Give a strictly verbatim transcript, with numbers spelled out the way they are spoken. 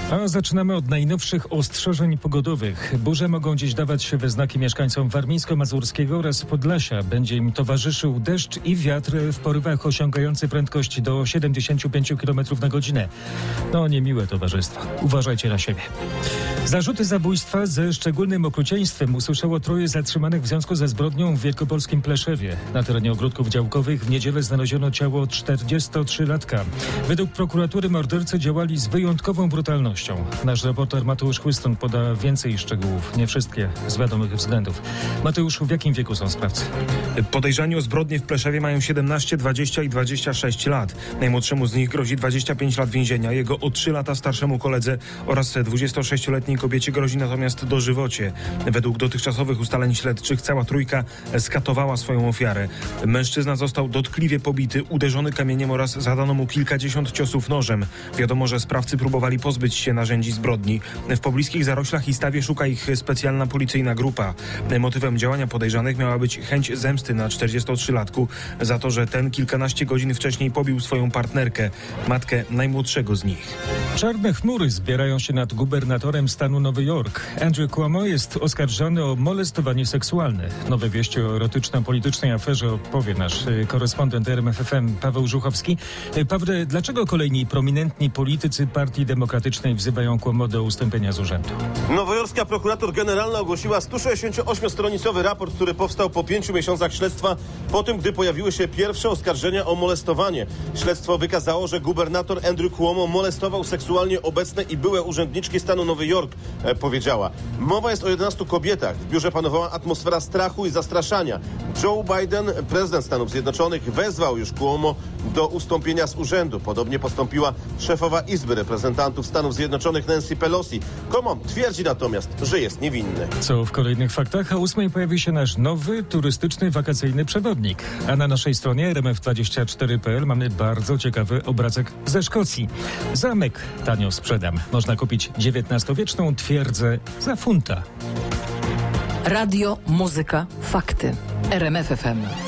A zaczynamy od najnowszych ostrzeżeń pogodowych. Burze mogą dziś dawać się we znaki mieszkańcom Warmińsko-Mazurskiego oraz Podlasia. Będzie im towarzyszył deszcz i wiatr w porywach osiągający prędkość do siedemdziesiąt pięć kilometrów na godzinę. No, niemiłe towarzystwo. Uważajcie na siebie. Zarzuty zabójstwa ze szczególnym okrucieństwem usłyszało troje zatrzymanych w związku ze zbrodnią w wielkopolskim Pleszewie. Na terenie ogródków działkowych w niedzielę znaleziono ciało czterdziestotrzylatka. Według prokuratury mordercy działali z wyjątkową brutalnością. Nasz reporter Mateusz Chłystun poda więcej szczegółów, nie wszystkie z wiadomych względów. Mateusz, w jakim wieku są sprawcy? Podejrzani o zbrodnie w Pleszewie mają siedemnaście, dwadzieścia i dwadzieścia sześć lat. Najmłodszemu z nich grozi dwadzieścia pięć lat więzienia. Jego o trzy lata starszemu koledze oraz dwudziestosześcioletniej kobiecie grozi natomiast dożywocie. Według dotychczasowych ustaleń śledczych cała trójka skatowała swoją ofiarę. Mężczyzna został dotkliwie pobity, uderzony kamieniem oraz zadano mu kilkadziesiąt ciosów nożem. Wiadomo, że sprawcy próbowali pozbyć się narzędzi zbrodni. W pobliskich zaroślach i stawie szuka ich specjalna policyjna grupa. Motywem działania podejrzanych miała być chęć zemsty na czterdziestotrzylatku za to, że ten kilkanaście godzin wcześniej pobił swoją partnerkę, matkę najmłodszego z nich. Czarne chmury zbierają się nad gubernatorem stanu Nowy Jork. Andrew Cuomo jest oskarżony o molestowanie seksualne. Nowe wieści o erotyczno-politycznej aferze opowie nasz korespondent R M F F M Paweł Żuchowski. Pawle, dlaczego kolejni prominentni politycy Partii Demokratycznej wzywają Cuomo do ustąpienia z urzędu? Nowojorska prokurator generalna ogłosiła sto sześćdziesięcioośmiostronicowy raport, który powstał po pięciu miesiącach śledztwa, po tym, gdy pojawiły się pierwsze oskarżenia o molestowanie. Śledztwo wykazało, że gubernator Andrew Cuomo molestował seksualnie obecne i byłe urzędniczki stanu Nowy Jork, e, powiedziała. Mowa jest o jedenastu kobietach. W biurze panowała atmosfera strachu i zastraszania. Joe Biden, prezydent Stanów Zjednoczonych, wezwał już Cuomo do ustąpienia z urzędu. Podobnie postąpiła szefowa Izby Reprezentantów Stanów Zjednoczonych Nancy Pelosi. Cuomo twierdzi natomiast, że jest niewinny. Co w kolejnych faktach? A ósmej pojawi się nasz nowy, turystyczny, wakacyjny przewodnik. A na naszej stronie R M F dwadzieścia cztery kropka p l mamy bardzo ciekawy obrazek ze Szkocji. Zamek tanio sprzedam. Można kupić dziewiętnastowieczną twierdzę za funta. Radio, muzyka, fakty. R M F F M.